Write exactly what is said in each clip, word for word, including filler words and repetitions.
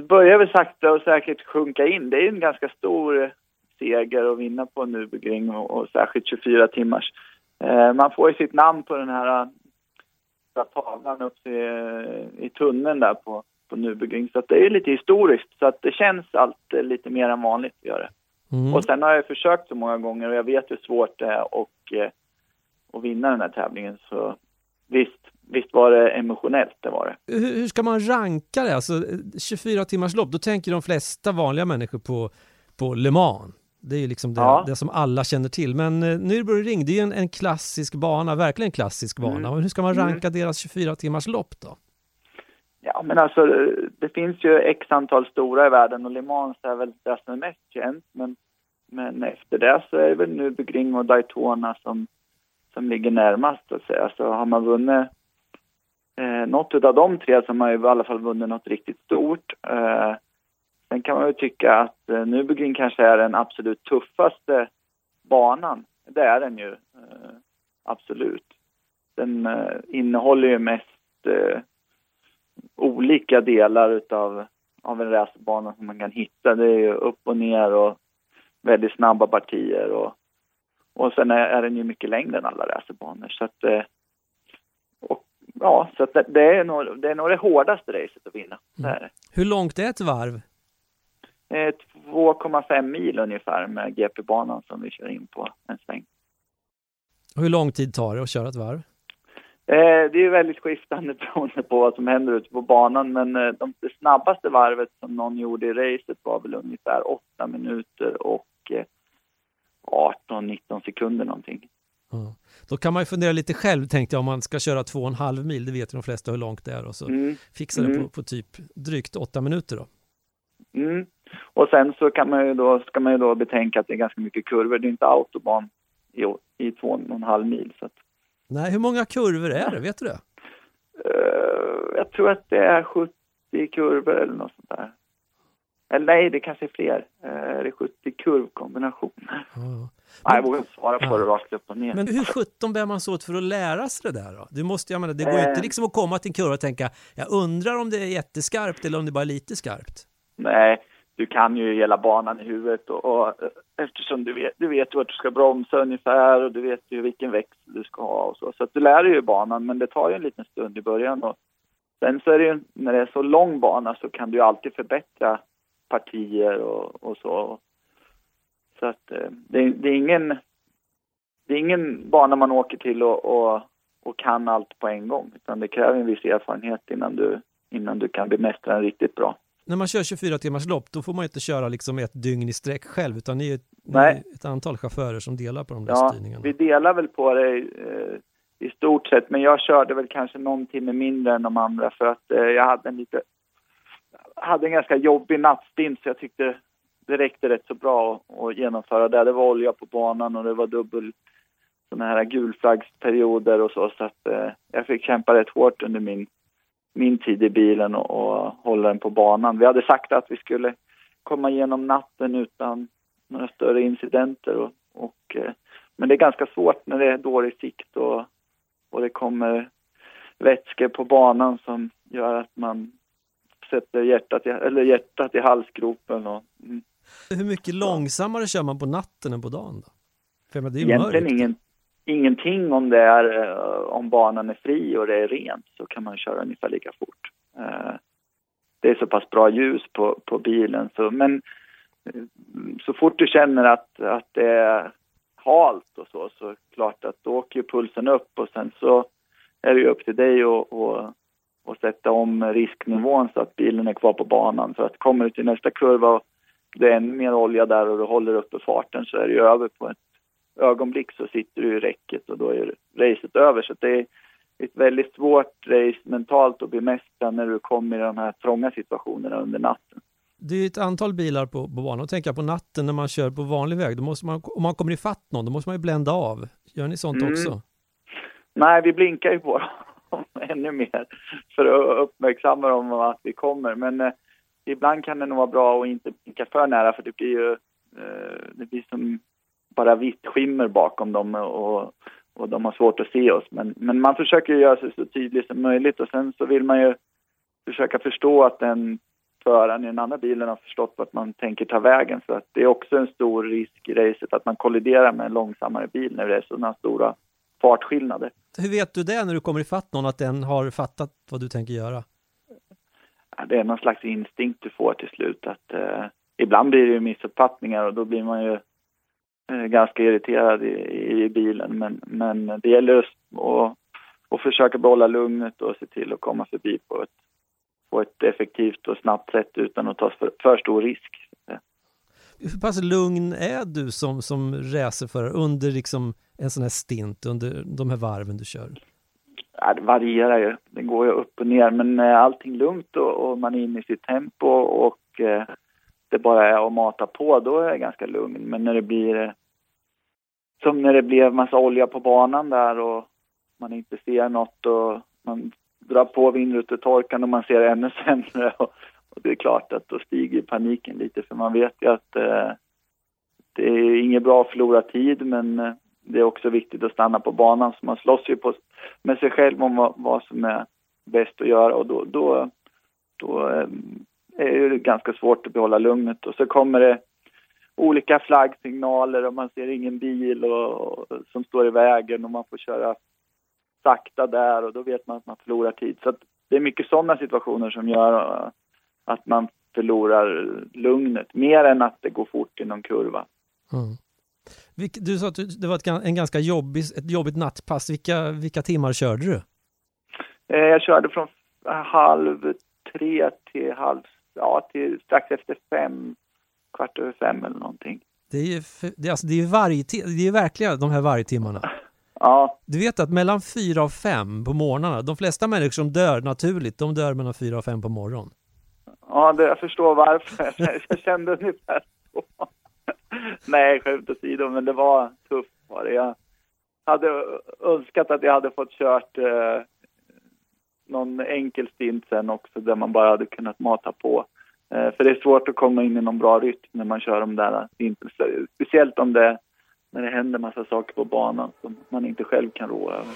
börjar väl sakta och säkert sjunka in. Det är en ganska stor seger att vinna på Nürburgring och, och särskilt tjugofyra timmars. Eh, man får ju sitt namn på den här tavlan upp i, i tunneln där på, på Nürburgring. Så att det är lite historiskt. Så att det känns alltid lite mer än vanligt att göra. Mm. Och sen har jag försökt så många gånger och jag vet hur svårt det är och, eh, att vinna den här tävlingen. Så visst, visst var det emotionellt, det var det. Hur, hur ska man ranka det? Alltså tjugofyra timmars lopp, då tänker de flesta vanliga människor på, på Le Mans. Det är ju liksom det, ja. det som alla känner till. Men eh, Nürburgring, det är ju en, en klassisk bana, verkligen en klassisk bana. Mm. Hur ska man ranka mm. deras tjugofyra timmars lopp då? Ja, men alltså det finns ju x antal stora i världen och Le Mans är väl det som är mest känt. Men, men efter det så är det väl Nürburgring och Daytona som, som ligger närmast att säga. Så har man vunnit eh, något av de tre som har ju i alla fall vunnit något riktigt stort. Eh, sen kan man ju tycka att eh, Nürburgring kanske är den absolut tuffaste banan. Det är den ju, eh, absolut. Den eh, innehåller ju mest eh, olika delar utav, av en racerbana som man kan hitta. Det är ju upp och ner och väldigt snabba partier och, och sen är, är den ju mycket längre än alla racerbanor. Så att, eh, och, ja, så att det, det, är nog, det är nog det hårdaste racet att vinna. Det är det. Hur långt är ett varv? Eh, två komma fem mil ungefär med G P-banan som vi kör in på en sväng. Och hur lång tid tar det att köra ett varv? Eh, det är ju väldigt skiftande beroende på vad som händer ute på banan. Men eh, de, det snabbaste varvet som någon gjorde i racet var väl ungefär åtta minuter och eh, arton nitton sekunder någonting. Ja. Då kan man ju fundera lite själv, tänkte jag, om man ska köra två och en halv mil. Det vet ju de flesta hur långt det är. Och så mm. fixar det mm. på, på typ drygt åtta minuter då. Mm. Och sen så kan man ju då, ska man ju då betänka att det är ganska mycket kurvor. Det är inte autobahn i, i två och en halv mil så att... Nej, hur många kurvor är det? Vet du det? Uh, jag tror att det är sjuttio kurvor eller något sånt där. Eller nej, det kanske är fler. Uh, det är sjuttio kurvkombinationer. Uh. Men, nej, jag vågar inte svara på uh. det rakt upp och ner. Men hur sjutton bär man så åt för att lära sig det där då? Du måste, jag menar, det går ju uh. inte liksom att komma till en kurva och tänka, jag undrar om det är jätteskarpt eller om det bara är lite skarpt. Nej, du kan ju hela banan i huvudet och, och eftersom du vet, du vet vart du ska bromsa ungefär och du vet ju vilken växel du ska ha och så. Så att du lär dig ju banan, men det tar ju en liten stund i början. Och sen så är det ju, när det är så lång bana så kan du ju alltid förbättra partier och, och så. Så att det, det är ingen det är ingen bana man åker till och, och, och kan allt på en gång. Utan det kräver en viss erfarenhet innan du, innan du kan bemästra den riktigt bra. När man kör tjugofyra timmars lopp, då får man inte köra liksom ett dygn i sträck själv, utan ni är, ni är ett antal chaufförer som delar på de där ja, styrningarna. Vi delar väl på det eh, i stort sett, men jag körde väl kanske någon timme mindre än de andra för att eh, jag hade en lite hade en ganska jobbig nattstint, så jag tyckte det räckte rätt så bra att, att genomföra det. Det var olja på banan och det var dubbel såna här gulflaggsperioder och så, så att eh, jag fick kämpa rätt hårt under min min tid i bilen och, och hålla den på banan. Vi hade sagt att vi skulle komma igenom natten utan några större incidenter. Och, och, men det är ganska svårt när det är dålig sikt och, och det kommer vätskor på banan som gör att man sätter hjärtat i, eller hjärtat i halsgropen. Och, mm. Hur mycket långsammare kör man på natten än på dagen då? För det är ju egentligen ingen, ingenting om det är om banan är fri och det är rent, så kan man köra ungefär lika fort. Det är så pass bra ljus på, på bilen. Så, men så fort du känner att, att det är halt och så, så klart att då åker pulsen upp och sen så är det ju upp till dig att och, och sätta om risknivån så att bilen är kvar på banan. För att kommer du till nästa kurva och det är ännu mer olja där och du håller uppe farten, så är det ju över på ett ögonblick, så sitter du i räcket och då är racet över. Så det är ett väldigt svårt race mentalt att bemästra när du kommer i de här trånga situationerna under natten. Det är ett antal bilar på, på banan, och tänker jag på natten när man kör på vanlig väg, då måste man, om man kommer i fatt någon, då måste man ju blända av. Gör ni sånt mm. också? Nej, vi blinkar ju på dem ännu mer för att uppmärksamma dem att vi kommer. Men eh, ibland kan det nog vara bra att inte blinka för nära, för det blir ju eh, det blir som bara vitt skimmer bakom dem och, och de har svårt att se oss. Men, men man försöker göra sig så tydligt som möjligt, och sen så vill man ju försöka förstå att en föraren i den andra bilen har förstått vart man tänker ta vägen. Så att det är också en stor risk i racet att man kolliderar med en långsammare bil när det är sådana stora fartskillnader. Hur vet du det när du kommer ifatt någon, att den har fattat vad du tänker göra? Ja, det är någon slags instinkt du får till slut. Att, eh, ibland blir det ju missuppfattningar och då blir man ju eh, ganska irriterad i, i bilen. Men, men det gäller att, att försöka behålla lugnet och se till att komma förbi på ett, på ett effektivt och snabbt sätt utan att ta för, för stor risk. Hur pass lugn är du som, som racerförare under liksom en sån här stint, under de här varven du kör? Ja, det varierar ju. Det går ju upp och ner. Men eh, allting lugnt och, och man är inne i sitt tempo och eh, det bara är att mata på, då är jag ganska lugn. Men när det blir eh, som när det blev massa olja på banan där och man inte ser något och man drar på vindrutetorkaren och man ser ännu sämre och, och det är klart att då stiger paniken lite, för man vet ju att eh, det är inget bra att förlora tid, men eh, det är också viktigt att stanna på banan, så man slåss ju på, med sig själv om vad, vad som är bäst att göra, och då, då, då eh, är det ganska svårt att behålla lugnet. Och så kommer det olika flaggsignaler och man ser ingen bil och, och, som står i vägen och man får köra sakta där och då vet man att man förlorar tid. Så att det är mycket sådana situationer som gör uh, att man förlorar lugnet, mer än att det går fort i någon kurva. Mm. Du sa att det var ett, en ganska jobbig, ett jobbigt nattpass. Vilka, vilka timmar körde du? Jag körde från halv tre till halv, ja, till strax efter fem, kvart över fem eller någonting. Det är ju, det är alltså, det är ju varje, det är verkligen de här vargtimmarna. Ja. Du vet att mellan fyra och fem på morgnarna, de flesta människor som dör naturligt, de dör mellan fyra och fem på morgonen. Ja, det, jag förstår varför. Jag kände ungefär så. Nej, skämt åsido, men det var tufft. Var det. Jag hade önskat att jag hade fått kört eh, någon enkel stint sen också, där man bara hade kunnat mata på. Eh, för det är svårt att komma in i någon bra rytm när man kör de där stinten. Speciellt om det, när det händer massa saker på banan som man inte själv kan rå över.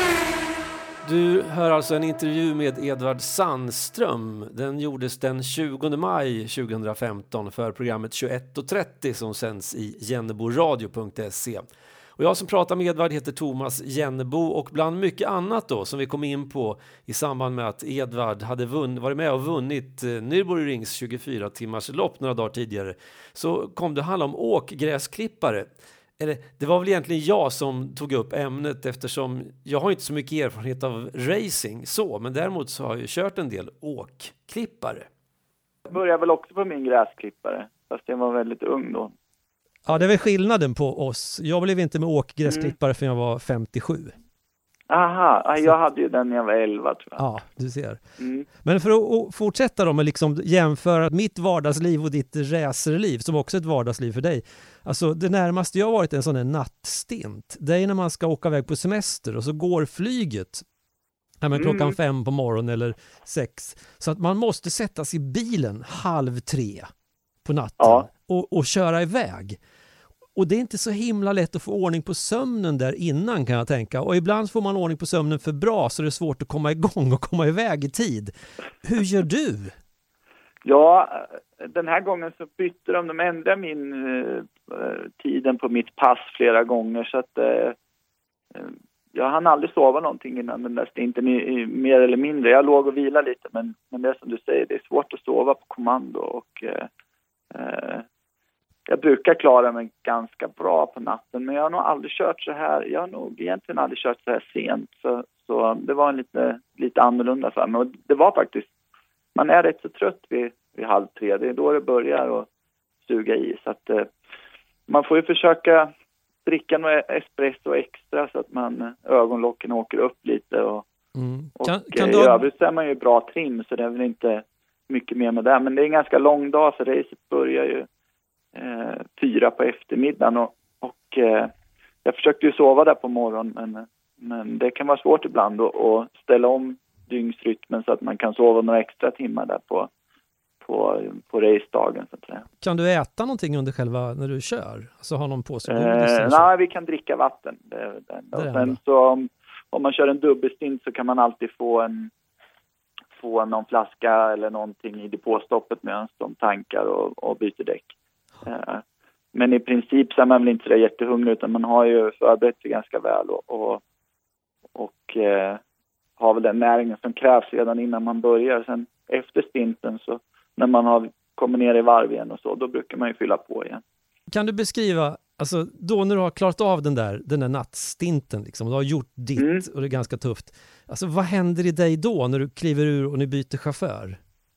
Du hör alltså en intervju med Edvard Sandström. Den gjordes den tjugonde maj tjugohundrafemton för programmet tjugoett och trettio som sänds i jenneboradio punkt se. Och jag som pratar med Edvard heter Thomas Jennebo, och bland mycket annat då som vi kom in på i samband med att Edvard hade vunn, varit med och vunnit eh, Nürburgrings tjugofyra timmars lopp några dagar tidigare, så kom det handla om åkgräsklippare. Eller det var väl egentligen jag som tog upp ämnet, eftersom jag har inte så mycket erfarenhet av racing så, men däremot så har jag kört en del åkklippare. Jag började väl också på min gräsklippare, fast jag var väldigt ung då. Ja, det är väl skillnaden på oss. Jag blev inte med åkgräsklippare mm. förrän jag var femtiosju. Aha, jag hade ju den när jag var elva tror jag. Ja, du ser. Mm. Men för att fortsätta då med liksom jämföra mitt vardagsliv och ditt racerliv, som också är ett vardagsliv för dig. Alltså det närmaste jag har varit en sån här nattstint, det är när man ska åka iväg på semester och så går flyget ja, men klockan mm. fem på morgonen eller sex. Så att man måste sätta sig i bilen halv tre på natten ja. och, och köra iväg. Och det är inte så himla lätt att få ordning på sömnen där innan, kan jag tänka. Och ibland får man ordning på sömnen för bra, så det är svårt att komma igång och komma iväg i tid. Hur gör du? Ja, den här gången så bytte de, de ändrade min eh, tiden på mitt pass flera gånger. Så att eh, jag hann aldrig sova någonting innan den där stinten, i, i, mer eller mindre. Jag låg och vilade lite, men, men det är som du säger, det är svårt att sova på kommando. Och eh, eh, jag brukar klara mig ganska bra på natten, men jag har nog aldrig kört så här. Jag har nog egentligen aldrig kört så här sent. Så, så det var en lite, lite annorlunda för mig. Och det var faktiskt, man är rätt så trött vid, vid halv tre. Det är då det börjar att suga i. Så att eh, man får ju försöka dricka några espresso extra så att man ögonlocken åker upp lite. Och, mm. och kan, kan i du... övrigt så är man ju bra trim, så det är väl inte mycket mer med det. Men det är en ganska lång dag, för racet börjar ju Eh, fyra på eftermiddagen och, och eh, jag försökte ju sova där på morgonen, men, men det kan vara svårt ibland att, att ställa om dygnsrytmen så att man kan sova några extra timmar där på, på, på racedagen så att säga. Kan du äta någonting under själva när du kör? Alltså ha någon påse? Eh, nej, vi kan dricka vatten. Det är det enda. Det är och sen så om, om man kör en dubbelstint så kan man alltid få en få någon flaska eller någonting i depåstoppet medan de tankar och, och byter däck. Eh, men i princip så är man väl inte så jättehungrig, utan man har ju förberett sig ganska väl och, och, och eh, har väl den näringen som krävs redan innan man börjar. Sen efter stinten, så när man har kommit ner i varv igen och så, då brukar man ju fylla på igen. Kan du beskriva, alltså då när du har klarat av den där, den där nattstinten liksom, och du har gjort ditt mm. och det är ganska tufft. Alltså vad händer i dig då när du kliver ur och ni byter chaufför?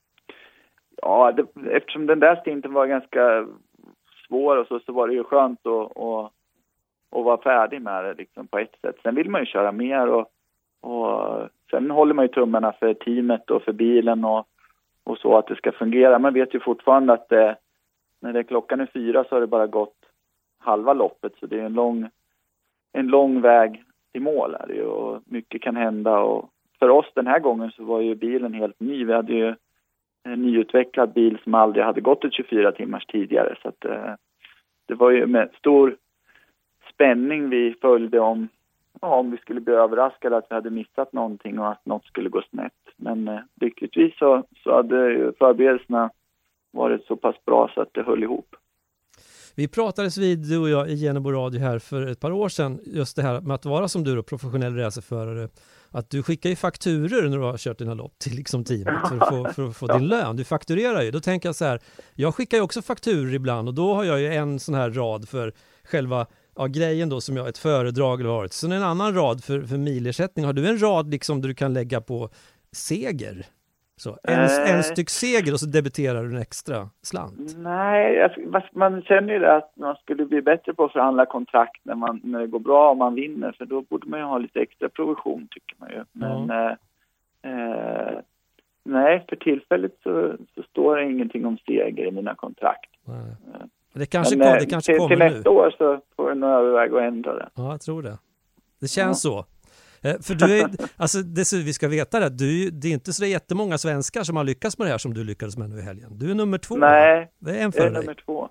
Ja, det, eftersom den där stinten var ganska svår och så, så var det ju skönt att, att, att vara färdig med det liksom, på ett sätt. Sen vill man ju köra mer och, och sen håller man ju tummarna för teamet och för bilen och, och så att det ska fungera. Man vet ju fortfarande att det, när det är klockan är fyra så har det bara gått halva loppet, så det är en lång, en lång väg till mål här ju, och mycket kan hända. Och för oss den här gången så var ju bilen helt ny. Vi hade ju en nyutvecklad bil som aldrig hade gått ett tjugofyra timmars tidigare, så att eh, det var ju med stor spänning vi följde om, ja, om vi skulle bli överraskade att vi hade missat någonting och att något skulle gå snett. Men eh, lyckligtvis så, så hade ju förberedelserna varit så pass bra så att det höll ihop. Vi pratades vid, du och jag, i Genebo Radio här för ett par år sedan, just det här med att vara som du då, professionell racerförare, att du skickar ju fakturer när du har kört dina lopp till liksom teamet för att få, för att få ja. din lön. Du fakturerar ju. Då tänker jag så här, jag skickar ju också fakturer ibland och då har jag ju en sån här rad för själva ja, grejen då som jag ett föredrag har varit. Sen en annan rad för, för milersättning. Har du en rad liksom där du kan lägga på seger? Så, en, äh, en styck seger och så debiterar du en extra slant. Nej, alltså, man känner ju det att man skulle bli bättre på att förhandla kontrakt när, man, när det går bra och man vinner. För då borde man ju ha lite extra provision, tycker man ju. Men ja. eh, eh, nej, för tillfället så, så står det ingenting om seger i mina kontrakt. Nej. Det kanske, Men, kom, det kanske till, kommer till nu. nästa år så får jag nog överväga att ändra det. Ja, jag tror det. Det känns ja. så. För du är, alltså det, vi ska veta det, du, det är inte så jättemånga svenskar som har lyckats med det här som du lyckades med nu i helgen. Du är nummer två. Nej, det är, en jag är nummer två.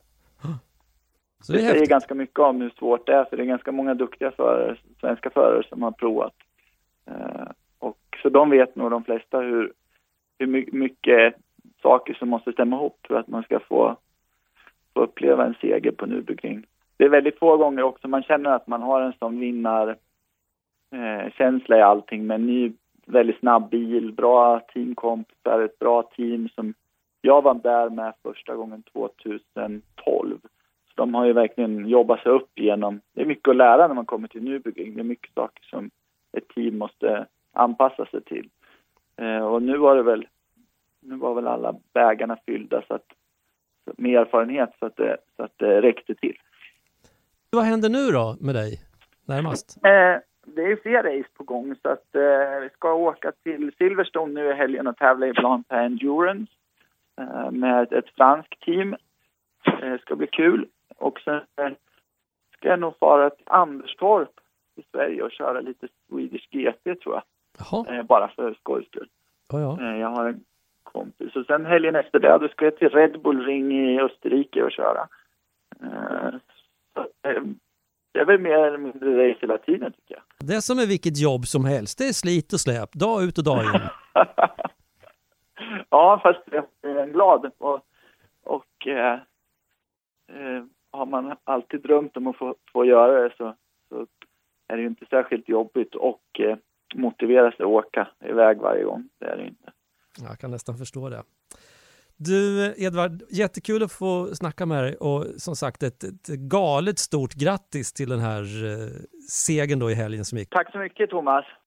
Så det, det är säger ganska mycket om hur svårt det är, för det är ganska många duktiga förare, svenska förare som har provat. Uh, och så de vet nog de flesta hur, hur my- mycket saker som måste stämma ihop för att man ska få, få uppleva en seger på Nürburgring. Det är väldigt få gånger också man känner att man har en sån vinnar Eh, känsla i allting, med en ny väldigt snabb bil, bra teamkompisar, ett bra team som jag var där med första gången tjugohundratolv. Så de har ju verkligen jobbat sig upp igenom. Det är mycket att lära när man kommer till Nürburgring. Det är mycket saker som ett team måste anpassa sig till. Eh, och nu var det väl nu var väl alla vägarna fyllda så att, så, med erfarenhet så att, det, så att det räckte till. Vad händer nu då med dig närmast? Eh, Det är fler race på gång, så att eh, vi ska åka till Silverstone nu i helgen och tävla i Blanc Endurance eh, med ett, ett franskt team. Det eh, ska bli kul. Och sen eh, ska jag nog fara till Anderstorp i Sverige och köra lite Swedish G T, tror jag. Eh, bara för skojs skull. Oh, ja. eh, jag har en kompis. Och sen helgen efter det, då ska jag till Red Bull Ring i Österrike och köra. Eh, så, eh, Det är väl mer eller mindre race hela tiden, tycker jag. Det som är vilket jobb som helst, det är slit och släp, dag ut och dag in. Ja, fast jag är glad. Och, och eh, eh, har man alltid drömt om att få, få göra det så, så är det ju inte särskilt jobbigt och eh, motivera sig att åka iväg varje gång. Det är det inte. Jag kan nästan förstå det. Du Edvard, jättekul att få snacka med dig och som sagt ett, ett galet stort grattis till den här eh, segern då i helgen som gick. Tack så mycket, Thomas.